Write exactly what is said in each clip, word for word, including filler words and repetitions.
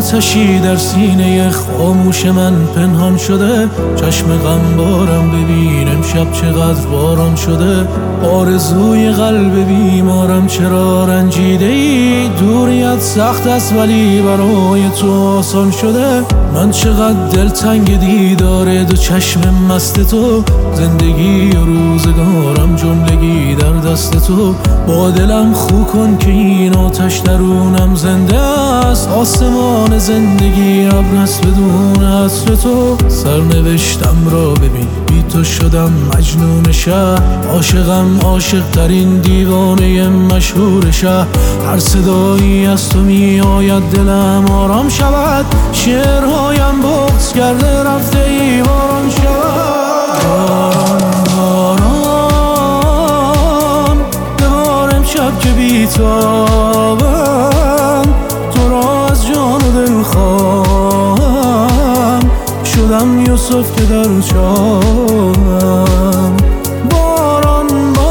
آتشی در سینه خاموش من پنهان شده. چشم غمبارم ببین امشب چقدر باران شده. آرزوی قلب بیمارم چرا رنجیده ای؟ دوریت سخت است ولی برای تو آسان شده. من چقدر دلتنگ دیدار دو چشم مست تو. زندگی و روزگارم جملگی در دست تو. با دلم خو کن که این آتش درونم زنده است. آسمان زندگی ابر است بدون عطر تو. سرنوشتم را ببین بی تو شدم مجنون شهر. عاشقم عاشق ترین دیوانه مشهور شهر. هر صدایی از تو می آید دلم آرام شود. شعرهایم بغض کرده رفته ای باران شود. باران ببار امشب که بیتابم. تو را از جان و دل خواهم. شدم یوسف که در چاهم. باران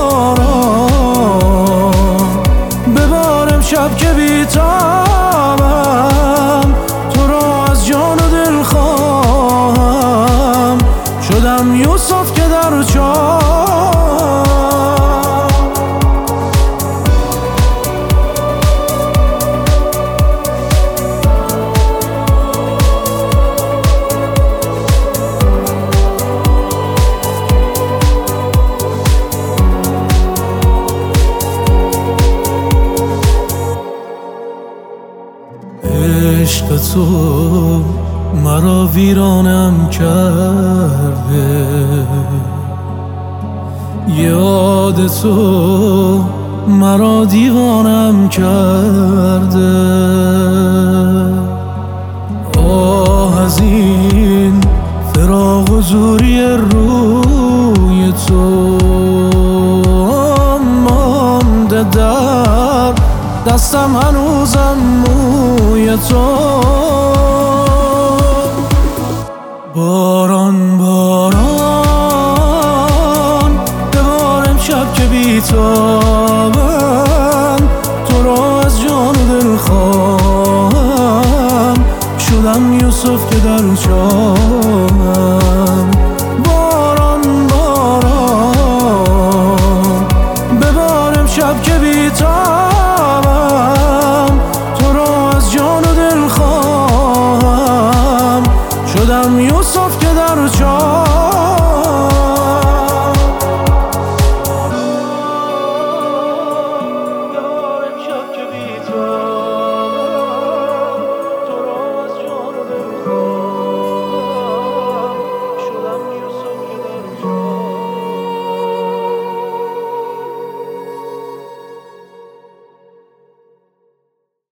باران ببار امشب که بیتابم. تو را از جان و دل خواهم. شدم یوسف که در چاهم. عشق تو مرا ویرانم کرده. یاد تو مرا دیوانم کرده. آه از این فراق و دوری روی تو. مانده در دستم هنوزم موی تو. باران باران ببار امشب که بیتابم. تو را از جان و دل خواهم. شدم یوسف که در چاه